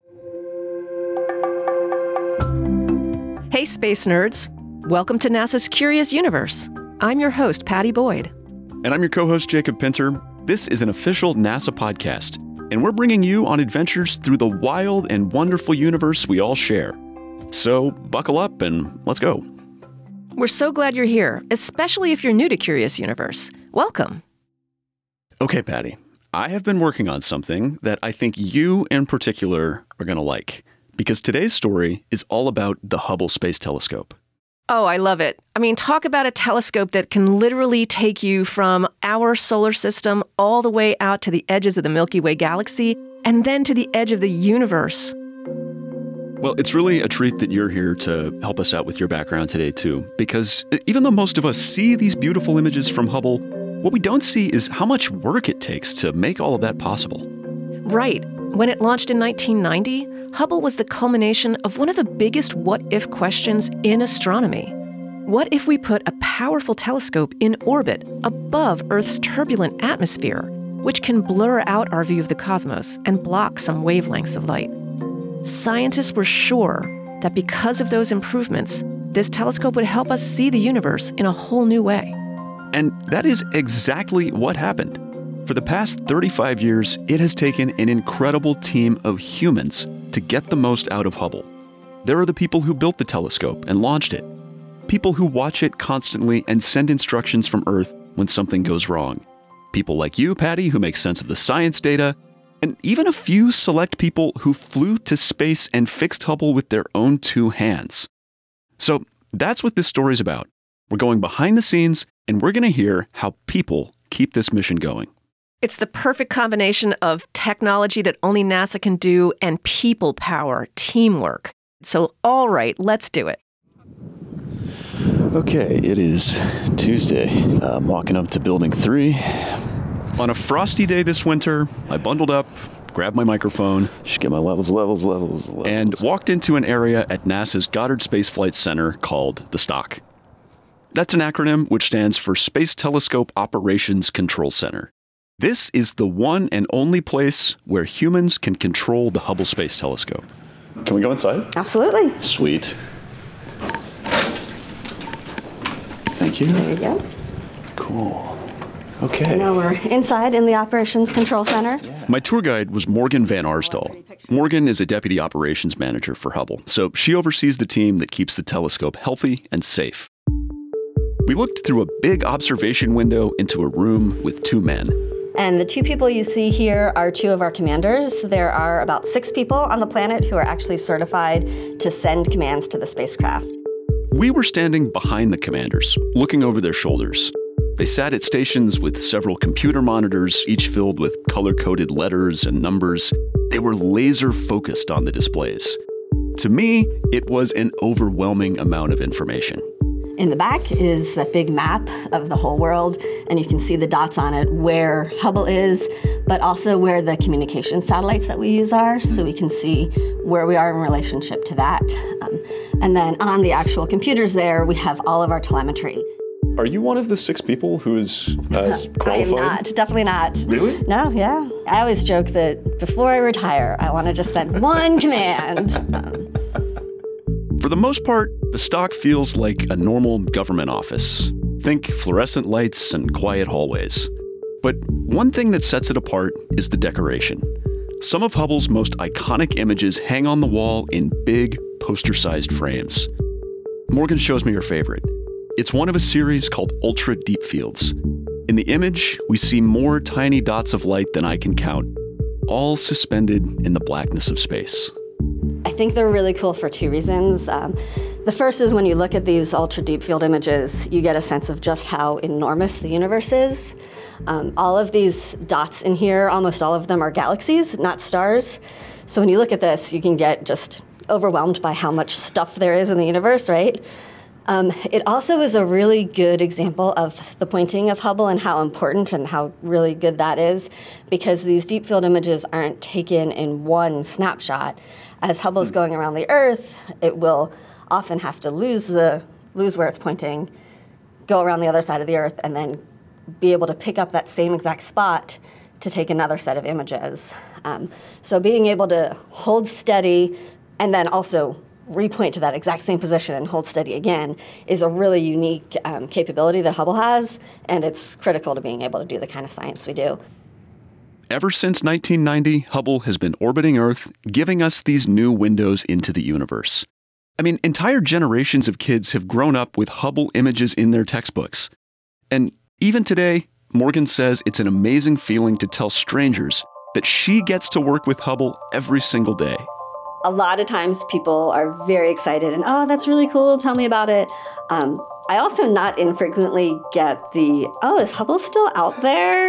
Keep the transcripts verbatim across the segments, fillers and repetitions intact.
Hey, space nerds. Welcome to NASA's Curious Universe. I'm your host, Patty Boyd. And I'm your co-host, Jacob Pinter. This is an official NASA podcast, and we're bringing you on adventures through the wild and wonderful universe we all share. So buckle up and let's go. We're so glad you're here, especially if you're new to Curious Universe. Welcome. Okay, Patty, I have been working on something that I think you in particular are going to like, because today's story is all about the Hubble Space Telescope. Oh, I love it. I mean, talk about a telescope that can literally take you from our solar system all the way out to the edges of the Milky Way galaxy and then to the edge of the universe. Well, it's really a treat that you're here to help us out with your background today, too, because even though most of us see these beautiful images from Hubble, what we don't see is how much work it takes to make all of that possible. Right. When it launched in nineteen ninety, Hubble was the culmination of one of the biggest what-if questions in astronomy. What if we put a powerful telescope in orbit above Earth's turbulent atmosphere, which can blur out our view of the cosmos and block some wavelengths of light? Scientists were sure that because of those improvements, this telescope would help us see the universe in a whole new way. And that is exactly what happened. For the past thirty-five years, it has taken an incredible team of humans to get the most out of Hubble. There are the people who built the telescope and launched it, people who watch it constantly and send instructions from Earth when something goes wrong, people like you, Patty, who make sense of the science data, and even a few select people who flew to space and fixed Hubble with their own two hands. So that's what this story's about. We're going behind the scenes, and we're going to hear how people keep this mission going. It's the perfect combination of technology that only NASA can do and people power, teamwork. So, all right, let's do it. Okay, it is Tuesday. I'm walking up to building three. On a frosty day this winter, I bundled up, grabbed my microphone, just get my levels, levels, levels, levels, and walked into an area at NASA's Goddard Space Flight Center called the STOC. That's an acronym which stands for Space Telescope Operations Control Center. This is the one and only place where humans can control the Hubble Space Telescope. Can we go inside? Absolutely. Sweet. Thank you. There you go. Cool. Okay. Now we're inside in the Operations Control Center. My tour guide was Morgan Van Arsdal. Morgan is a deputy operations manager for Hubble, so she oversees the team that keeps the telescope healthy and safe. We looked through a big observation window into a room with two men. And the two people you see here are two of our commanders. There are about six people on the planet who are actually certified to send commands to the spacecraft. We were standing behind the commanders, looking over their shoulders. They sat at stations with several computer monitors, each filled with color-coded letters and numbers. They were laser-focused on the displays. To me, it was an overwhelming amount of information. In the back is a big map of the whole world, and you can see the dots on it where Hubble is, but also where the communication satellites that we use are, so we can see where we are in relationship to that. Um, and then on the actual computers there, we have all of our telemetry. Are you one of the six people who's uh, qualified? I am not, definitely not. Really? No, yeah. I always joke that before I retire, I want to just send one command. Um, For the most part, the STOC feels like a normal government office. Think fluorescent lights and quiet hallways. But one thing that sets it apart is the decoration. Some of Hubble's most iconic images hang on the wall in big, poster-sized frames. Morgan shows me her favorite. It's one of a series called Ultra Deep Fields. In the image, we see more tiny dots of light than I can count, all suspended in the blackness of space. I think they're really cool for two reasons. Um, the first is when you look at these ultra deep field images, you get a sense of just how enormous the universe is. Um, all of these dots in here, almost all of them are galaxies, not stars. So when you look at this, you can get just overwhelmed by how much stuff there is in the universe, right? Um, it also is a really good example of the pointing of Hubble and how important and how really good that is, because these deep field images aren't taken in one snapshot. As Hubble is going around the Earth, it will often have to lose the lose where it's pointing, go around the other side of the Earth, and then be able to pick up that same exact spot to take another set of images. Um, so being able to hold steady and then also repoint to that exact same position and hold steady again is a really unique um, capability that Hubble has, and it's critical to being able to do the kind of science we do. Ever since nineteen ninety, Hubble has been orbiting Earth, giving us these new windows into the universe. I mean, entire generations of kids have grown up with Hubble images in their textbooks. And even today, Morgan says it's an amazing feeling to tell strangers that she gets to work with Hubble every single day. A lot of times people are very excited and, oh, that's really cool, tell me about it. Um, I also not infrequently get the, oh, is Hubble still out there?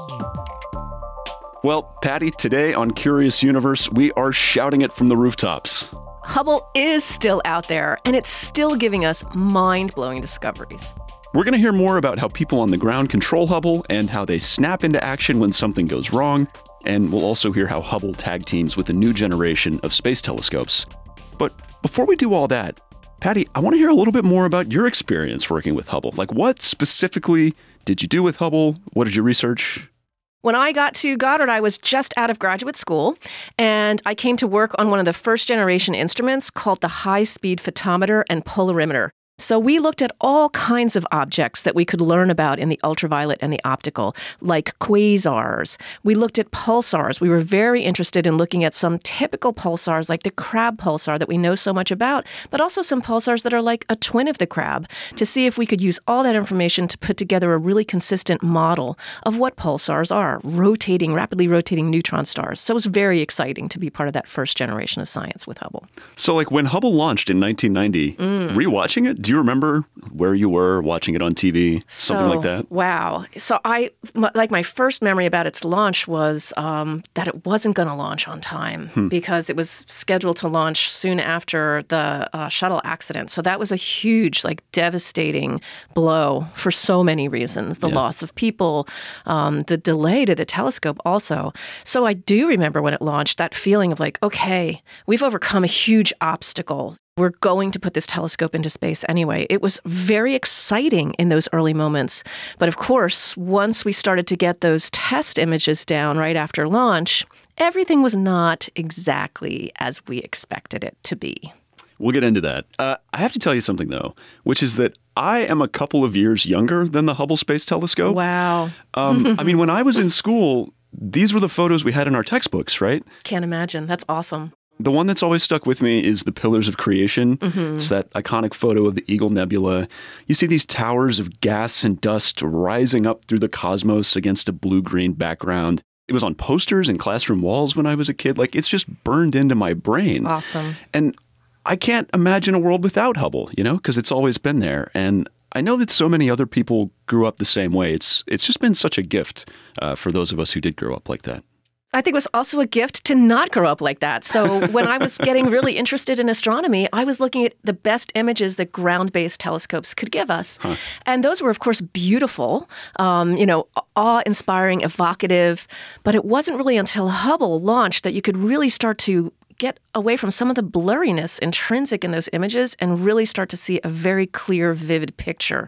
Well, Patty, today on Curious Universe, we are shouting it from the rooftops. Hubble is still out there, and it's still giving us mind-blowing discoveries. We're going to hear more about how people on the ground control Hubble and how they snap into action when something goes wrong. And we'll also hear how Hubble tag teams with a new generation of space telescopes. But before we do all that, Patty, I want to hear a little bit more about your experience working with Hubble. Like, what specifically did you do with Hubble? What did you research? When I got to Goddard, I was just out of graduate school, and I came to work on one of the first-generation instruments called the High-Speed Photometer and Polarimeter. So we looked at all kinds of objects that we could learn about in the ultraviolet and the optical, like quasars. We looked at pulsars. We were very interested in looking at some typical pulsars, like the Crab pulsar that we know so much about, but also some pulsars that are like a twin of the Crab, to see if we could use all that information to put together a really consistent model of what pulsars are, rotating, rapidly rotating neutron stars. So it was very exciting to be part of that first generation of science with Hubble. So like when Hubble launched in nineteen ninety, mm. were you watching it? Do you remember where you were watching it on T V? Something so, like that? Wow. So I, like my first memory about its launch was um, that it wasn't going to launch on time hmm. because it was scheduled to launch soon after the uh, shuttle accident. So that was a huge, like devastating blow for so many reasons. The yeah. loss of people, um, the delay to the telescope also. So I do remember when it launched, that feeling of like, okay, we've overcome a huge obstacle. We're going to put this telescope into space anyway. It was very exciting in those early moments. But of course, once we started to get those test images down right after launch, everything was not exactly as we expected it to be. We'll get into that. Uh, I have to tell you something, though, which is that I am a couple of years younger than the Hubble Space Telescope. Wow. um, I mean, when I was in school, these were the photos we had in our textbooks, right? Can't imagine. That's awesome. The one that's always stuck with me is the Pillars of Creation. Mm-hmm. It's that iconic photo of the Eagle Nebula. You see these towers of gas and dust rising up through the cosmos against a blue-green background. It was on posters and classroom walls when I was a kid. Like, it's just burned into my brain. Awesome. And I can't imagine a world without Hubble, you know, because it's always been there. And I know that so many other people grew up the same way. It's, it's just been such a gift uh, for those of us who did grow up like that. I think it was also a gift to not grow up like that. So when I was getting really interested in astronomy, I was looking at the best images that ground-based telescopes could give us. Huh. And those were, of course, beautiful, um, you know, awe-inspiring, evocative. But it wasn't really until Hubble launched that you could really start to get away from some of the blurriness intrinsic in those images and really start to see a very clear, vivid picture.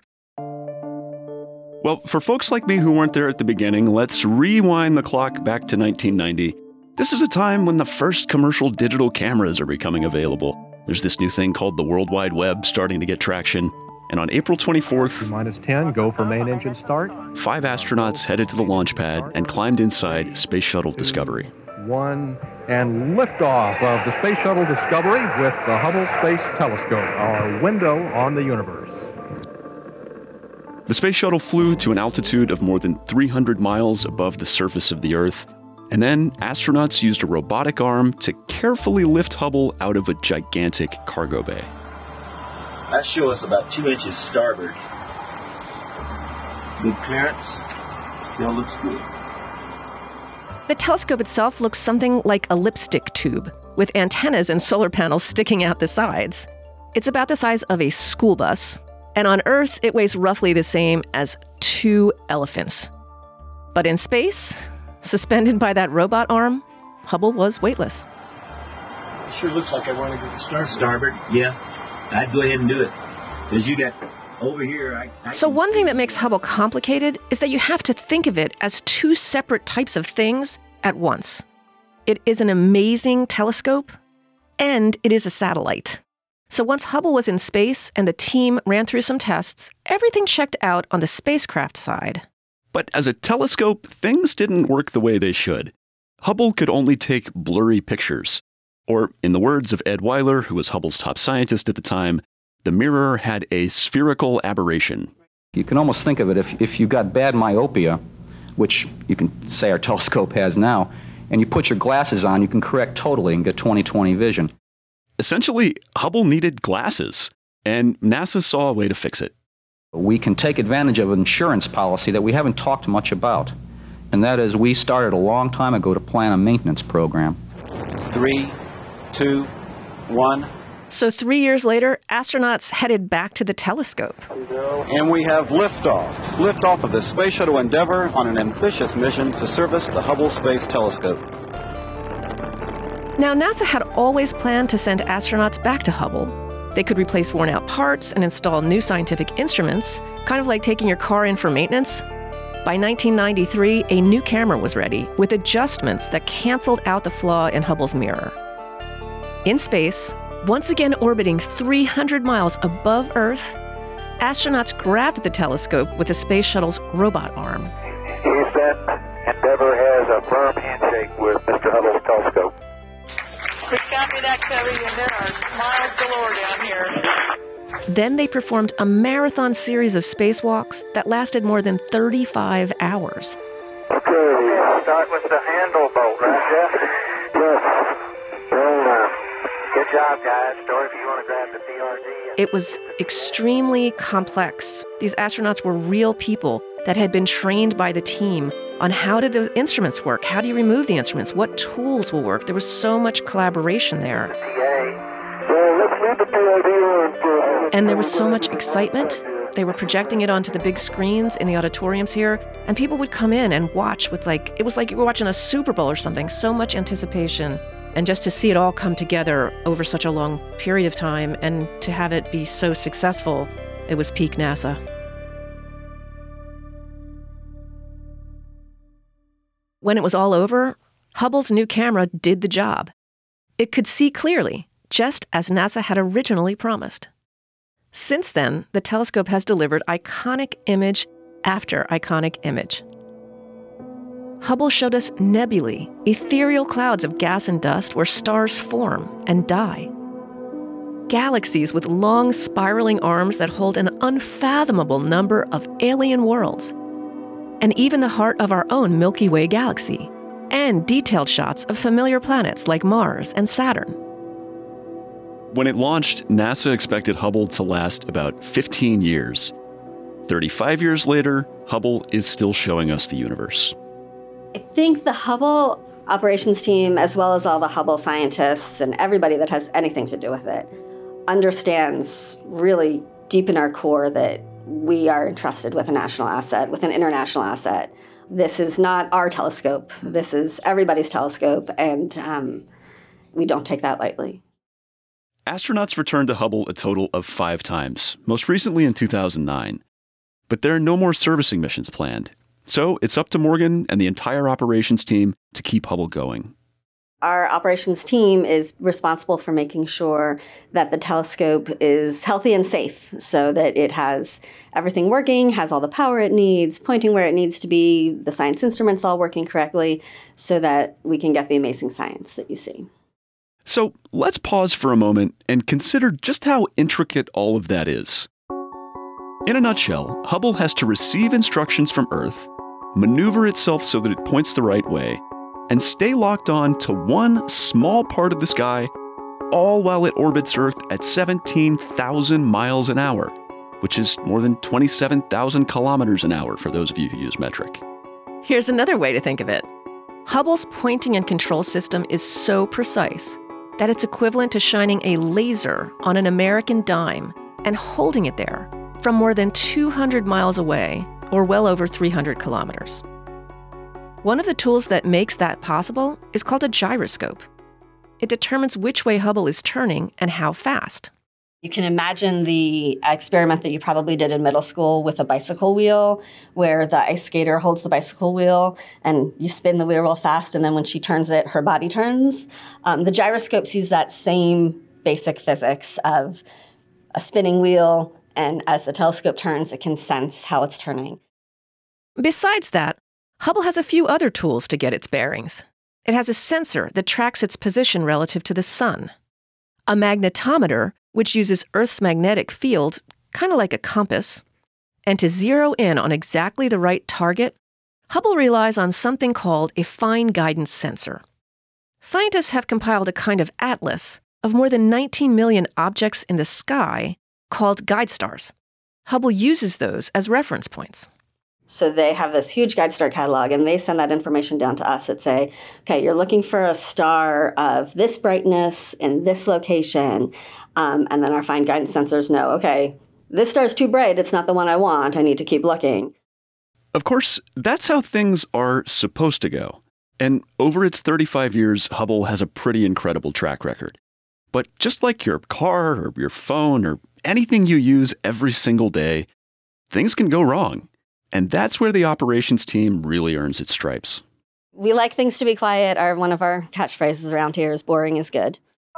Well, for folks like me who weren't there at the beginning, let's rewind the clock back to nineteen ninety. This is a time when the first commercial digital cameras are becoming available. There's this new thing called the World Wide Web starting to get traction. And on April twenty-fourth, minus ten, go for main engine start. Five astronauts headed to the launch pad and climbed inside Space Shuttle Discovery. One, and liftoff of the Space Shuttle Discovery with the Hubble Space Telescope, our window on the universe. The Space Shuttle flew to an altitude of more than three hundred miles above the surface of the Earth, and then astronauts used a robotic arm to carefully lift Hubble out of a gigantic cargo bay. That show us about two inches starboard. Good clearance, still looks good. The telescope itself looks something like a lipstick tube, with antennas and solar panels sticking out the sides. It's about the size of a school bus. And on Earth, it weighs roughly the same as two elephants. But in space, suspended by that robot arm, Hubble was weightless. It sure looks like I want to go to start starboard. Yeah, I'd go ahead and do it. Because you got over here, I, I So can one see- thing that makes Hubble complicated is that you have to think of it as two separate types of things at once. It is an amazing telescope, and it is a satellite. So once Hubble was in space and the team ran through some tests, everything checked out on the spacecraft side. But as a telescope, things didn't work the way they should. Hubble could only take blurry pictures. Or, in the words of Ed Weiler, who was Hubble's top scientist at the time, the mirror had a spherical aberration. You can almost think of it if, if you got bad myopia, which you can say our telescope has now, and you put your glasses on, you can correct totally and get twenty twenty vision. Essentially, Hubble needed glasses, and NASA saw a way to fix it. We can take advantage of an insurance policy that we haven't talked much about, and that is we started a long time ago to plan a maintenance program. Three, two, one. So three years later, astronauts headed back to the telescope. And we have liftoff. Liftoff of the Space Shuttle Endeavour on an ambitious mission to service the Hubble Space Telescope. Now, NASA had always planned to send astronauts back to Hubble. They could replace worn-out parts and install new scientific instruments, kind of like taking your car in for maintenance. By nineteen ninety-three, a new camera was ready, with adjustments that canceled out the flaw in Hubble's mirror. In space, once again orbiting three hundred miles above Earth, astronauts grabbed the telescope with the space shuttle's robot arm. Houston, Endeavour has a firm handshake with Mister Hubble's telescope. Please copy that, Cody, and there are miles galore down here. Then they performed a marathon series of spacewalks that lasted more than thirty-five hours. Okay, start with the handle bolt, right, Jeff? Yes. Well, uh, good job, guys. Story, if you want to grab the P R D. It was extremely complex. These astronauts were real people that had been trained by the team on how do the instruments work, how do you remove the instruments, what tools will work. There was so much collaboration there. So let's leave the P R D on. And there was so much excitement. They were projecting it onto the big screens in the auditoriums here, and people would come in and watch with like, it was like you were watching a Super Bowl or something, so much anticipation. And just to see it all come together over such a long period of time and to have it be so successful, it was peak NASA. When it was all over, Hubble's new camera did the job. It could see clearly, just as NASA had originally promised. Since then, the telescope has delivered iconic image after iconic image. Hubble showed us nebulae, ethereal clouds of gas and dust where stars form and die. Galaxies with long spiraling arms that hold an unfathomable number of alien worlds. And even the heart of our own Milky Way galaxy. And detailed shots of familiar planets like Mars and Saturn. When it launched, NASA expected Hubble to last about fifteen years. thirty-five years later, Hubble is still showing us the universe. I think the Hubble operations team, as well as all the Hubble scientists and everybody that has anything to do with it, understands really deep in our core that we are entrusted with a national asset, with an international asset. This is not our telescope. This is everybody's telescope, and um, we don't take that lightly. Astronauts returned to Hubble a total of five times, most recently in two thousand nine. But there are no more servicing missions planned. So it's up to Morgan and the entire operations team to keep Hubble going. Our operations team is responsible for making sure that the telescope is healthy and safe so that it has everything working, has all the power it needs, pointing where it needs to be, the science instruments all working correctly so that we can get the amazing science that you see. So let's pause for a moment and consider just how intricate all of that is. In a nutshell, Hubble has to receive instructions from Earth, maneuver itself so that it points the right way, and stay locked on to one small part of the sky, all while it orbits Earth at seventeen thousand miles an hour, which is more than twenty-seven thousand kilometers an hour for those of you who use metric. Here's another way to think of it. Hubble's pointing and control system is so precise that it's equivalent to shining a laser on an American dime and holding it there from more than two hundred miles away, or well over three hundred kilometers. One of the tools that makes that possible is called a gyroscope. It determines which way Hubble is turning and how fast. You can imagine the experiment that you probably did in middle school with a bicycle wheel, where the ice skater holds the bicycle wheel and you spin the wheel real fast, and then when she turns it, her body turns. Um, the gyroscopes use that same basic physics of a spinning wheel, and as the telescope turns, it can sense how it's turning. Besides that, Hubble has a few other tools to get its bearings. It has a sensor that tracks its position relative to the sun, a magnetometer, which uses Earth's magnetic field, kind of like a compass. And to zero in on exactly the right target, Hubble relies on something called a fine guidance sensor. Scientists have compiled a kind of atlas of more than nineteen million objects in the sky called guide stars. Hubble uses those as reference points. So they have this huge guide star catalog, and they send that information down to us that say, okay, you're looking for a star of this brightness in this location. Um, and then our fine guidance sensors know, okay, this star's too bright. It's not the one I want. I need to keep looking. Of course, that's how things are supposed to go. And over its thirty-five years, Hubble has a pretty incredible track record. But just like your car or your phone or anything you use every single day, things can go wrong. And that's where the operations team really earns its stripes. We like things to be quiet. Our, one of our catchphrases around here is boring is good.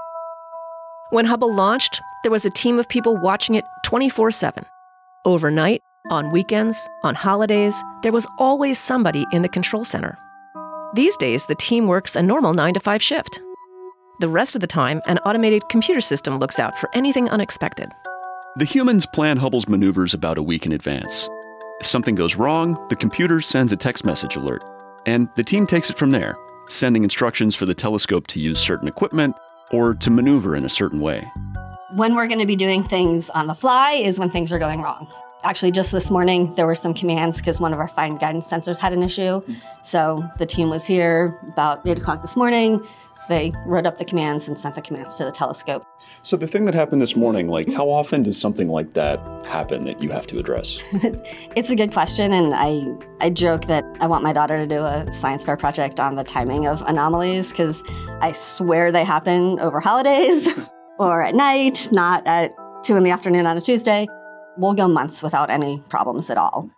When Hubble launched, there was a team of people watching it twenty-four seven. Overnight, on weekends, on holidays, there was always somebody in the control center. These days, the team works a normal nine to five shift. The rest of the time, an automated computer system looks out for anything unexpected. The humans plan Hubble's maneuvers about a week in advance. If something goes wrong, the computer sends a text message alert, and the team takes it from there, sending instructions for the telescope to use certain equipment or to maneuver in a certain way. When we're going to be doing things on the fly is when things are going wrong. Actually, just this morning, there were some commands because one of our fine guidance sensors had an issue. So the team was here about eight o'clock this morning. They wrote up the commands and sent the commands to the telescope. So the thing that happened this morning, like how often does something like that happen that you have to address? It's a good question, and I, I joke that I want my daughter to do a science fair project on the timing of anomalies, because I swear they happen over holidays or at night, not at two in the afternoon on a Tuesday. We'll go months without any problems at all.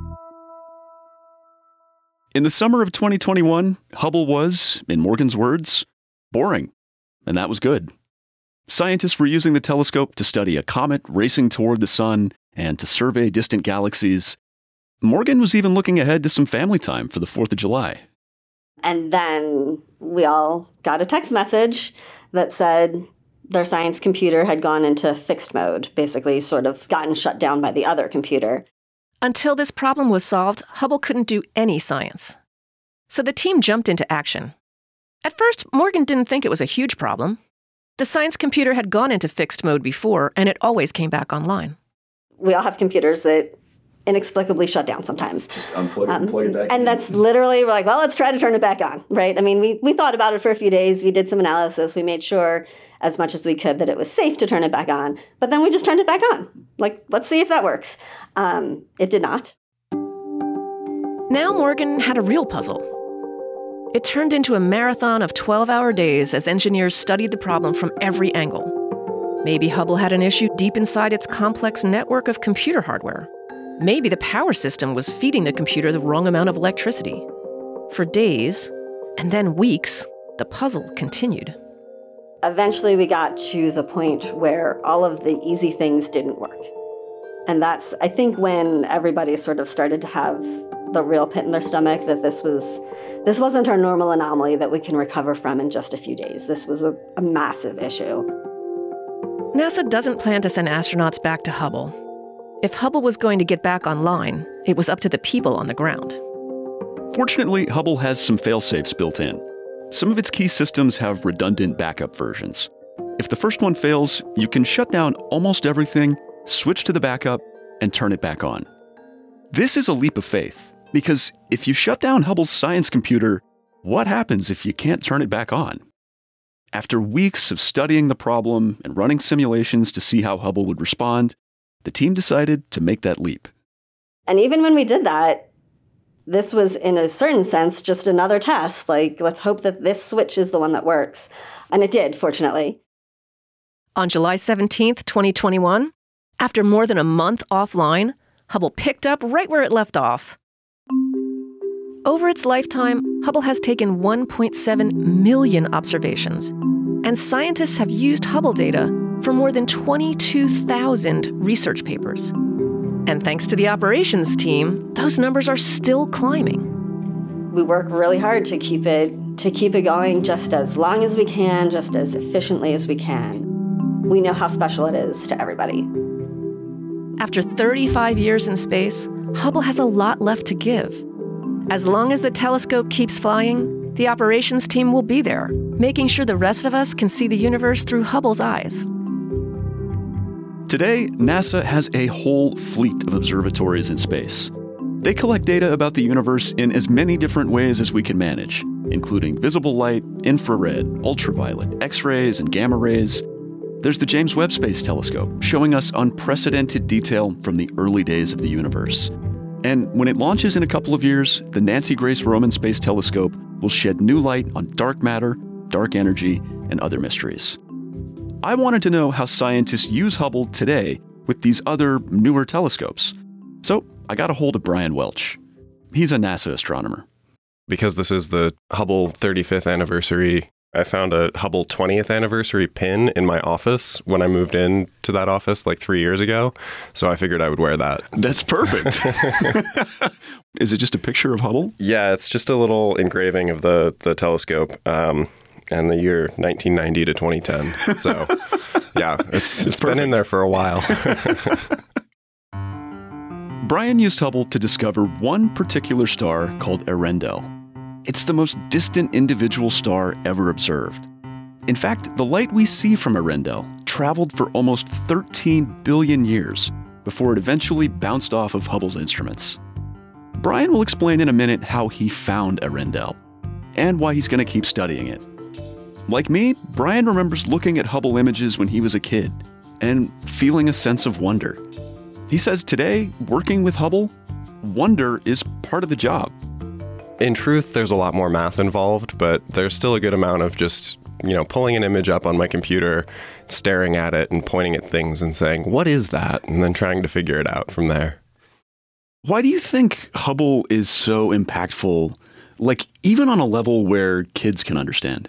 In the summer of twenty twenty-one, Hubble was, in Morgan's words, boring, and that was good. Scientists were using the telescope to study a comet racing toward the sun and to survey distant galaxies. Morgan was even looking ahead to some family time for the fourth of July. And then we all got a text message that said their science computer had gone into fixed mode, basically sort of gotten shut down by the other computer. Until this problem was solved, Hubble couldn't do any science. So the team jumped into action. At first, Morgan didn't think it was a huge problem. The science computer had gone into fixed mode before, and it always came back online. We all have computers that inexplicably shut down sometimes. Just unplug it um, and plug it back And in. that's literally, we're like, well, let's try to turn it back on, right? I mean, we, we thought about it for a few days. We did some analysis. We made sure as much as we could that it was safe to turn it back on. But then we just turned it back on. Like, let's see if that works. Um, it did not. Now Morgan had a real puzzle. It turned into a marathon of twelve-hour days as engineers studied the problem from every angle. Maybe Hubble had an issue deep inside its complex network of computer hardware. Maybe the power system was feeding the computer the wrong amount of electricity. For days, and then weeks, the puzzle continued. Eventually, we got to the point where all of the easy things didn't work. And that's, I think, when everybody sort of started to have the real pit in their stomach that this was, this wasn't our normal anomaly that we can recover from in just a few days. This was a, a massive issue. NASA doesn't plan to send astronauts back to Hubble. If Hubble was going to get back online, it was up to the people on the ground. Fortunately, Hubble has some fail-safes built in. Some of its key systems have redundant backup versions. If the first one fails, you can shut down almost everything, switch to the backup, and turn it back on. This is a leap of faith, because if you shut down Hubble's science computer, what happens if you can't turn it back on? After weeks of studying the problem and running simulations to see how Hubble would respond, the team decided to make that leap. And even when we did that, this was, in a certain sense, just another test. Like, let's hope that this switch is the one that works. And it did, fortunately. On July seventeenth, twenty twenty-one, after more than a month offline, Hubble picked up right where it left off. Over its lifetime, Hubble has taken one point seven million observations, and scientists have used Hubble data for more than twenty-two thousand research papers. And thanks to the operations team, those numbers are still climbing. We work really hard to keep it to keep it going just as long as we can, just as efficiently as we can. We know how special it is to everybody. After thirty-five years in space, Hubble has a lot left to give. As long as the telescope keeps flying, the operations team will be there, making sure the rest of us can see the universe through Hubble's eyes. Today, NASA has a whole fleet of observatories in space. They collect data about the universe in as many different ways as we can manage, including visible light, infrared, ultraviolet, X-rays, and gamma rays. There's the James Webb Space Telescope, showing us unprecedented detail from the early days of the universe. And when it launches in a couple of years, the Nancy Grace Roman Space Telescope will shed new light on dark matter, dark energy, and other mysteries. I wanted to know how scientists use Hubble today with these other, newer telescopes. So I got a hold of Brian Welch. He's a NASA astronomer. Because this is the Hubble thirty-fifth anniversary, I found a Hubble twentieth anniversary pin in my office when I moved into that office like three years ago. So I figured I would wear that. That's perfect. Is it just a picture of Hubble? Yeah, it's just a little engraving of the, the telescope um, and the year nineteen ninety to twenty ten. So yeah, it's, it's been in there for a while. Brian used Hubble to discover one particular star called Earendel. It's the most distant individual star ever observed. In fact, the light we see from Earendel traveled for almost thirteen billion years before it eventually bounced off of Hubble's instruments. Brian will explain in a minute how he found Earendel and why he's going to keep studying it. Like me, Brian remembers looking at Hubble images when he was a kid and feeling a sense of wonder. He says today, working with Hubble, wonder is part of the job. In truth, there's a lot more math involved, but there's still a good amount of just, you know, pulling an image up on my computer, staring at it and pointing at things and saying, what is that? And then trying to figure it out from there. Why do you think Hubble is so impactful, like even on a level where kids can understand?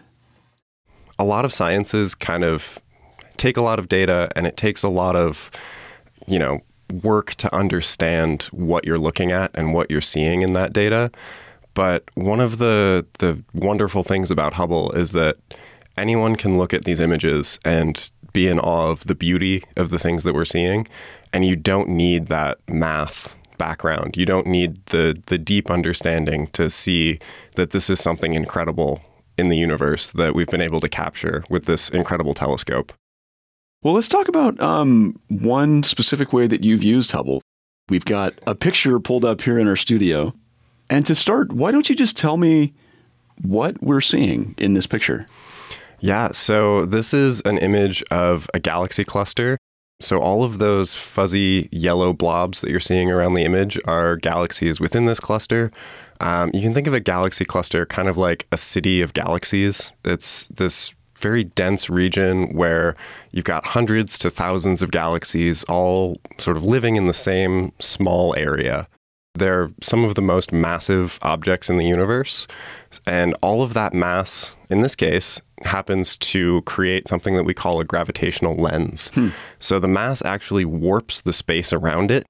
A lot of sciences kind of take a lot of data, and it takes a lot of, you know, work to understand what you're looking at and what you're seeing in that data. But one of the the wonderful things about Hubble is that anyone can look at these images and be in awe of the beauty of the things that we're seeing. And you don't need that math background. You don't need the the deep understanding to see that this is something incredible in the universe that we've been able to capture with this incredible telescope. Well, let's talk about um, one specific way that you've used Hubble. We've got a picture pulled up here in our studio. And to start, why don't you just tell me what we're seeing in this picture? Yeah, so this is an image of a galaxy cluster. So all of those fuzzy yellow blobs that you're seeing around the image are galaxies within this cluster. Um, you can think of a galaxy cluster kind of like a city of galaxies. It's this very dense region where you've got hundreds to thousands of galaxies all sort of living in the same small area. They're some of the most massive objects in the universe, and all of that mass, in this case, happens to create something that we call a gravitational lens. Hmm. So the mass actually warps the space around it.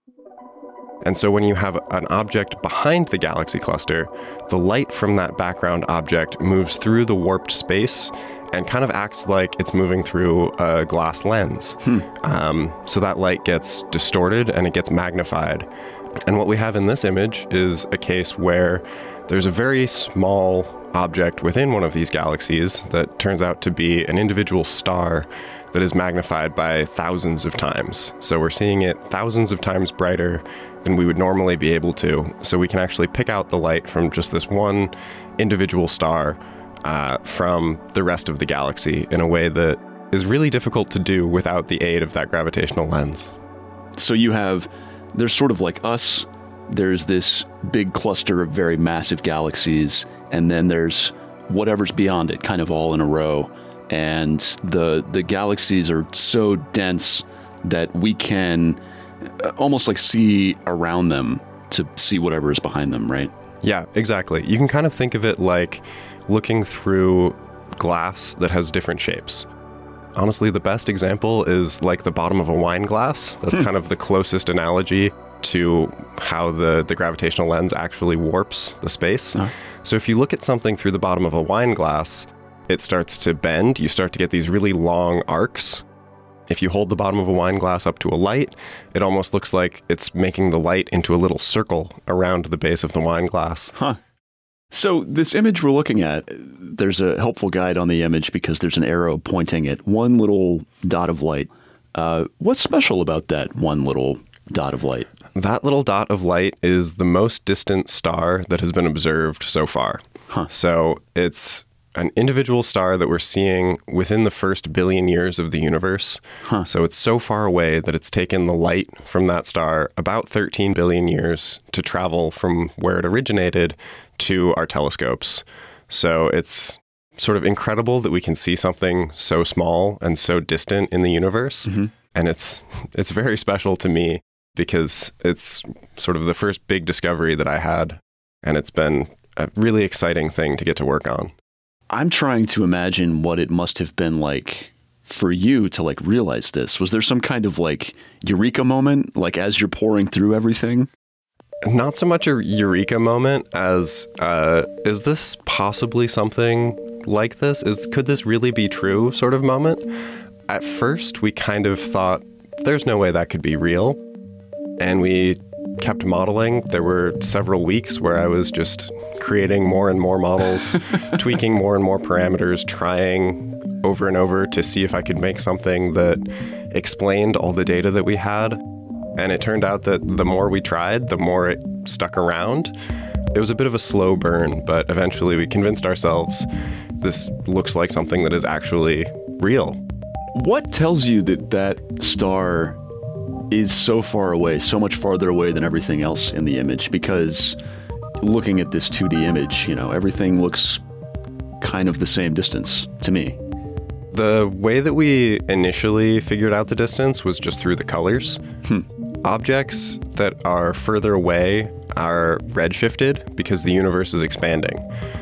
And so when you have an object behind the galaxy cluster, the light from that background object moves through the warped space and kind of acts like it's moving through a glass lens. Hmm. Um, so that light gets distorted and it gets magnified. And what we have in this image is a case where there's a very small object within one of these galaxies that turns out to be an individual star that is magnified by thousands of times. So we're seeing it thousands of times brighter than we would normally be able to. So we can actually pick out the light from just this one individual star uh, from the rest of the galaxy in a way that is really difficult to do without the aid of that gravitational lens. So you have, there's sort of like us, there's this big cluster of very massive galaxies, and then there's whatever's beyond it, kind of all in a row. and the the galaxies are so dense that we can almost like see around them to see whatever is behind them, right? Yeah, exactly. You can kind of think of it like looking through glass that has different shapes. Honestly, the best example is like the bottom of a wine glass. That's Hmm. kind of the closest analogy to how the, the gravitational lens actually warps the space. Uh-huh. So if you look at something through the bottom of a wine glass, it starts to bend. You start to get these really long arcs. If you hold the bottom of a wine glass up to a light, it almost looks like it's making the light into a little circle around the base of the wine glass. Huh. So this image we're looking at, there's a helpful guide on the image because there's an arrow pointing at one little dot of light. Uh, what's special about that one little dot of light? That little dot of light is the most distant star that has been observed so far. Huh. So it's an individual star that we're seeing within the first billion years of the universe. Huh. So it's so far away that it's taken the light from that star about thirteen billion years to travel from where it originated to our telescopes. So it's sort of incredible that we can see something so small and so distant in the universe. Mm-hmm. And it's it's very special to me because it's sort of the first big discovery that I had. And it's been a really exciting thing to get to work on. I'm trying to imagine what it must have been like for you to like realize this. Was there some kind of like eureka moment, like as you're pouring through everything? Not so much a eureka moment as, uh, is this possibly something like this? Is could this really be true sort of moment? At first, we kind of thought, there's no way that could be real. And we kept modeling. There were several weeks where I was just creating more and more models, tweaking more and more parameters, trying over and over to see if I could make something that explained all the data that we had. And it turned out that the more we tried, the more it stuck around. It was a bit of a slow burn, but eventually we convinced ourselves this looks like something that is actually real. What tells you that that star is so far away, so much farther away than everything else in the image? Because looking at this two D image, you know, everything looks kind of the same distance to me. The way that we initially figured out the distance was just through the colors. Hmm. Objects that are further away are redshifted because the universe is expanding.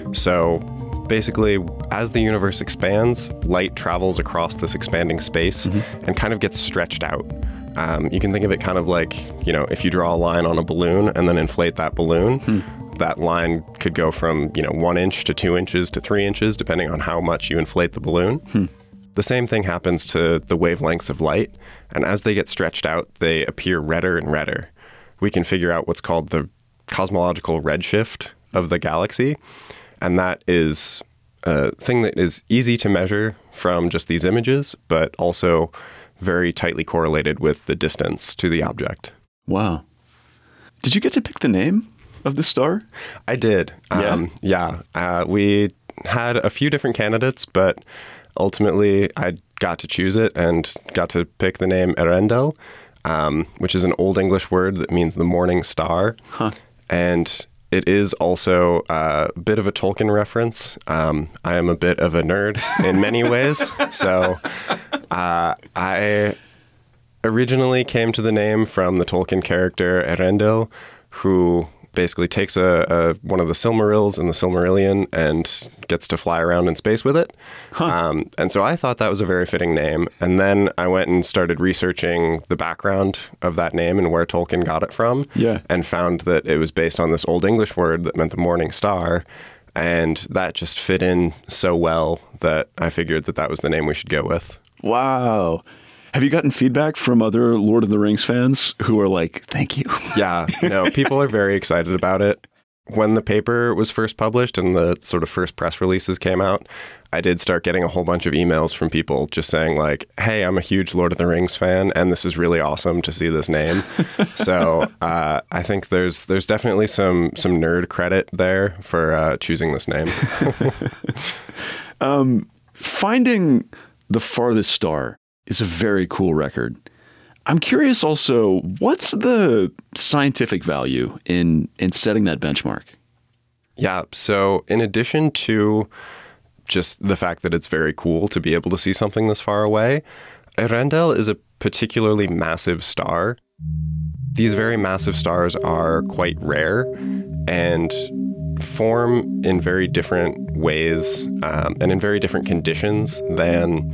So basically, as the universe expands, light travels across this expanding space mm-hmm. and kind of gets stretched out. Um, you can think of it kind of like, you know, if you draw a line on a balloon and then inflate that balloon, hmm. that line could go from, you know, one inch to two inches to three inches, depending on how much you inflate the balloon. Hmm. The same thing happens to the wavelengths of light, and as they get stretched out, they appear redder and redder. We can figure out what's called the cosmological redshift of the galaxy, and that is a thing that is easy to measure from just these images, but also very tightly correlated with the distance to the object. Wow. Did you get to pick the name of the star? I did. Yeah. Um, yeah. Uh, we had a few different candidates, but ultimately I got to choose it and got to pick the name Earendel, um, which is an Old English word that means the morning star. Huh. And it is also a bit of a Tolkien reference. Um, I am a bit of a nerd in many ways. So uh, I originally came to the name from the Tolkien character Eärendil, who basically takes a, a one of the Silmarils in the Silmarillion and gets to fly around in space with it. Huh. Um, and so I thought that was a very fitting name. And then I went and started researching the background of that name and where Tolkien got it from. Yeah. And found that it was based on this Old English word that meant the morning star. And that just fit in so well that I figured that that was the name we should go with. Wow. Have you gotten feedback from other Lord of the Rings fans who are like, thank you? Yeah, no, people are very excited about it. When the paper was first published and the sort of first press releases came out, I did start getting a whole bunch of emails from people just saying like, hey, I'm a huge Lord of the Rings fan, and this is really awesome to see this name. So uh, I think there's there's definitely some some nerd credit there for uh, choosing this name. um, finding the farthest star is a very cool record. I'm curious also, what's the scientific value in, in setting that benchmark? Yeah, so in addition to just the fact that it's very cool to be able to see something this far away. Earendel is a particularly massive star. These very massive stars are quite rare and form in very different ways um, and in very different conditions than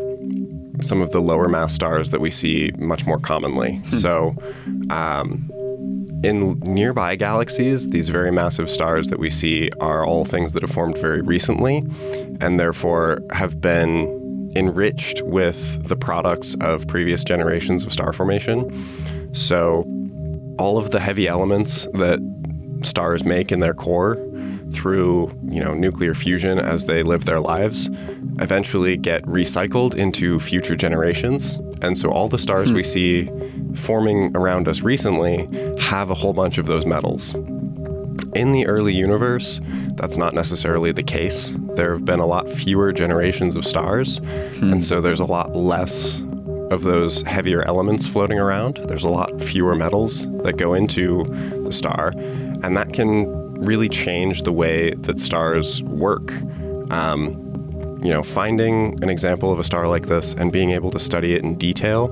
some of the lower mass stars that we see much more commonly. Hmm. So um, in nearby galaxies, these very massive stars that we see are all things that have formed very recently and therefore have been enriched with the products of previous generations of star formation. So all of the heavy elements that stars make in their core through, you know, nuclear fusion as they live their lives eventually get recycled into future generations. And so all the stars hmm. we see forming around us recently have a whole bunch of those metals. In the early universe, that's not necessarily the case. There have been a lot fewer generations of stars, hmm. and so there's a lot less of those heavier elements floating around. There's a lot fewer metals that go into the star, and that can really change the way that stars work. Um, you know, finding an example of a star like this and being able to study it in detail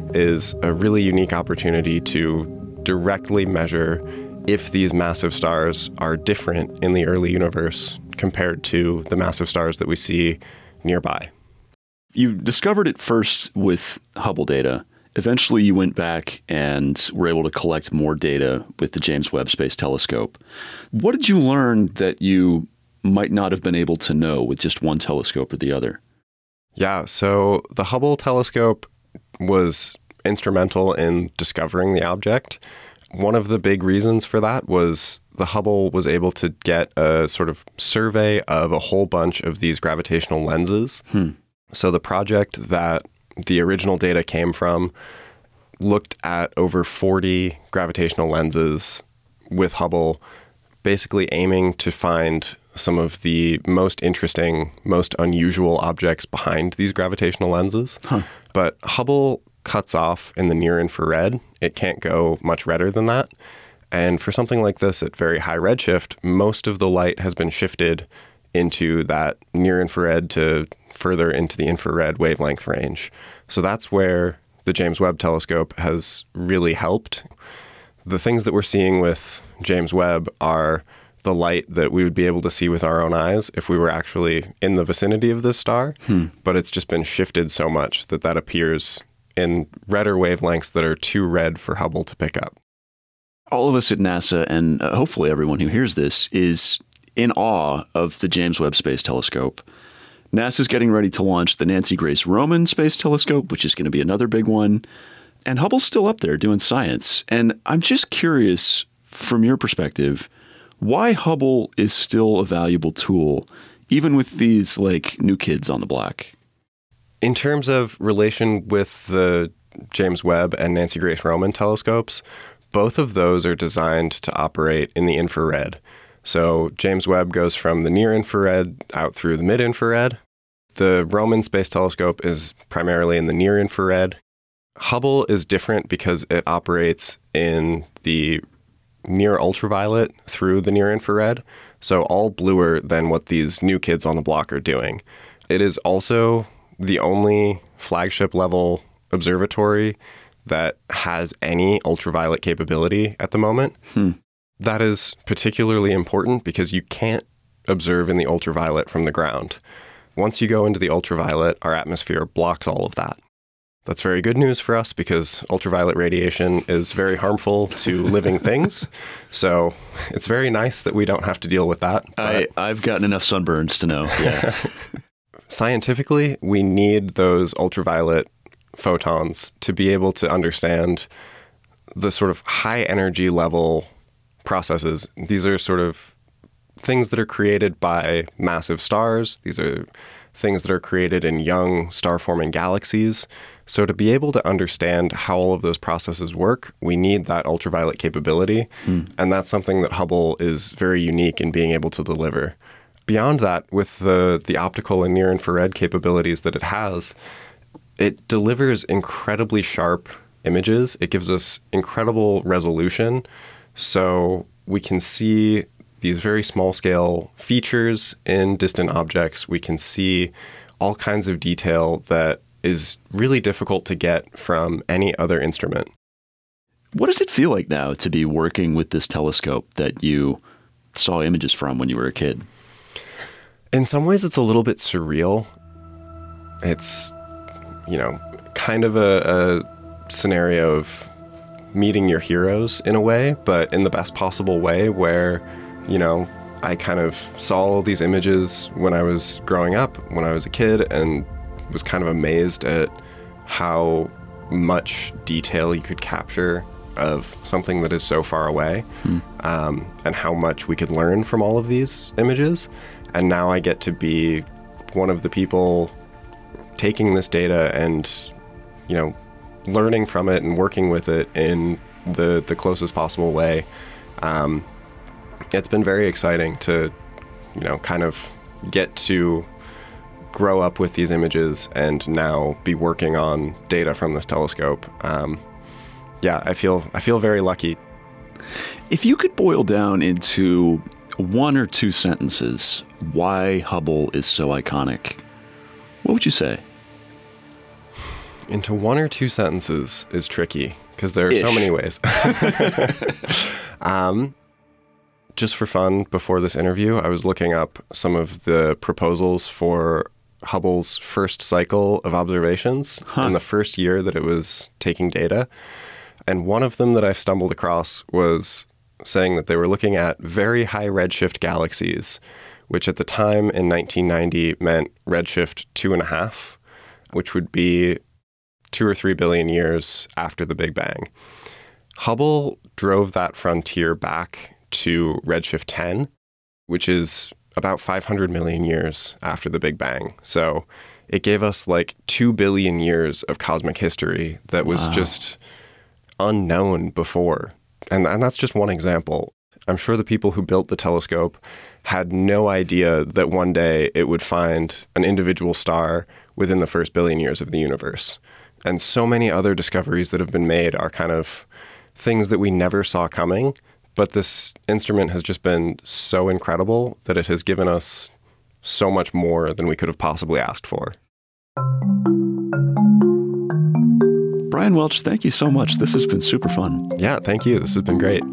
is a really unique opportunity to directly measure if these massive stars are different in the early universe compared to the massive stars that we see nearby. You discovered it first with Hubble data. Eventually, you went back and were able to collect more data with the James Webb Space Telescope. What did you learn that you might not have been able to know with just one telescope or the other? Yeah, so the Hubble telescope was instrumental in discovering the object. One of the big reasons for that was the Hubble was able to get a sort of survey of a whole bunch of these gravitational lenses. Hmm. So the project that the original data came from looked at over forty gravitational lenses with Hubble, basically aiming to find some of the most interesting, most unusual objects behind these gravitational lenses. Huh. But Hubble cuts off in the near infrared. It can't go much redder than that. And for something like this at very high redshift, most of the light has been shifted into that near infrared to further into the infrared wavelength range. So that's where the James Webb Telescope has really helped. The things that we're seeing with James Webb are the light that we would be able to see with our own eyes if we were actually in the vicinity of this star. Hmm. But it's just been shifted so much that that appears in redder wavelengths that are too red for Hubble to pick up. All of us at NASA, and uh, hopefully everyone who hears this, is in awe of the James Webb Space Telescope. NASA's getting ready to launch the Nancy Grace Roman Space Telescope, which is going to be another big one. And Hubble's still up there doing science. And I'm just curious, from your perspective, why Hubble is still a valuable tool, even with these, like, new kids on the block. In terms of relation with the James Webb and Nancy Grace Roman telescopes, both of those are designed to operate in the infrared. So James Webb goes from the near infrared out through the mid infrared. The Roman Space Telescope is primarily in the near infrared. Hubble is different because it operates in the near ultraviolet through the near infrared, so all bluer than what these new kids on the block are doing. It is also the only flagship level observatory that has any ultraviolet capability at the moment. Hmm. That is particularly important because you can't observe in the ultraviolet from the ground. Once you go into the ultraviolet, our atmosphere blocks all of that. That's very good news for us because ultraviolet radiation is very harmful to living things. So it's very nice that we don't have to deal with that. I, I've gotten enough sunburns to know. Yeah. Scientifically, we need those ultraviolet photons to be able to understand the sort of high energy level processes. These are sort of things that are created by massive stars. These are things that are created in young star-forming galaxies. So to be able to understand how all of those processes work, we need that ultraviolet capability. Hmm. And that's something that Hubble is very unique in being able to deliver. Beyond that, with the, the optical and near-infrared capabilities that it has, it delivers incredibly sharp images. It gives us incredible resolution. So we can see these very small scale features in distant objects. We can see all kinds of detail that is really difficult to get from any other instrument. What does it feel like now to be working with this telescope that you saw images from when you were a kid? In some ways, it's a little bit surreal. It's, you know, kind of a, a scenario of meeting your heroes in a way, but in the best possible way where, you know, I kind of saw all these images when I was growing up, when I was a kid, and was kind of amazed at how much detail you could capture of something that is so far away, hmm. um, and how much we could learn from all of these images. And now I get to be one of the people taking this data and, you know, learning from it and working with it in the, the closest possible way. Um, it's been very exciting to, you know, kind of get to grow up with these images and now be working on data from this telescope. Um, yeah, I feel I feel very lucky. If you could boil down into one or two sentences why Hubble is so iconic, what would you say? Into one or two sentences is tricky because there are Ish. so many ways. um, just for fun, before this interview, I was looking up some of the proposals for Hubble's first cycle of observations huh. in the first year that it was taking data. And one of them that I stumbled across was saying that they were looking at very high redshift galaxies, which at the time in nineteen ninety meant redshift two and a half, which would be two or three billion years after the Big Bang. Hubble drove that frontier back to redshift ten, which is about five hundred million years after the Big Bang. So it gave us like two billion years of cosmic history that was wow. just unknown before. And, and that's just one example. I'm sure the people who built the telescope had no idea that one day it would find an individual star within the first billion years of the universe. And so many other discoveries that have been made are kind of things that we never saw coming. But this instrument has just been so incredible that it has given us so much more than we could have possibly asked for. Brian Welch, thank you so much. This has been super fun. Yeah, thank you. This has been great.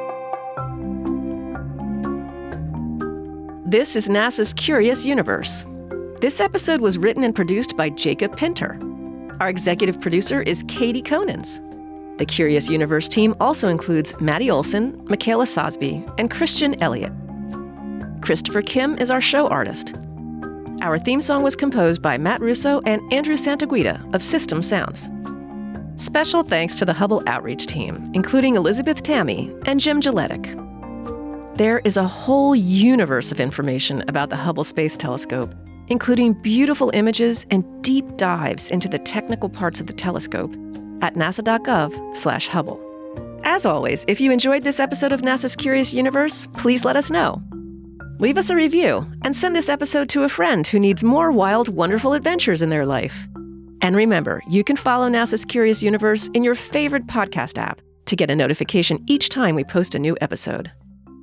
This is NASA's Curious Universe. This episode was written and produced by Jacob Pinter. Our executive producer is Katie Conans. The Curious Universe team also includes Maddie Olson, Michaela Sosby, and Christian Elliott. Christopher Kim is our show artist. Our theme song was composed by Matt Russo and Andrew Santaguida of System Sounds. Special thanks to the Hubble Outreach team, including Elizabeth Tammy and Jim Gilletic. There is a whole universe of information about the Hubble Space Telescope, including beautiful images and deep dives into the technical parts of the telescope at nasa.gov slash Hubble. As always, if you enjoyed this episode of NASA's Curious Universe, please let us know. Leave us a review and send this episode to a friend who needs more wild, wonderful adventures in their life. And remember, you can follow NASA's Curious Universe in your favorite podcast app to get a notification each time we post a new episode.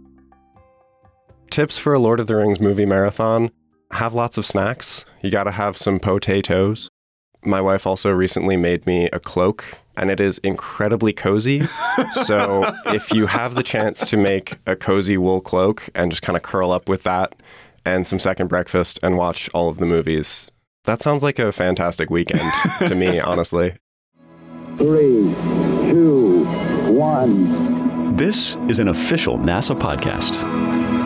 Tips for a Lord of the Rings movie marathon: have lots of snacks. You gotta have some potatoes. My wife also recently made me a cloak, and it is incredibly cozy. So if you have the chance to make a cozy wool cloak and just kind of curl up with that and some second breakfast and watch all of the movies, that sounds like a fantastic weekend to me, honestly. Three, two, one. This is an official NASA podcast.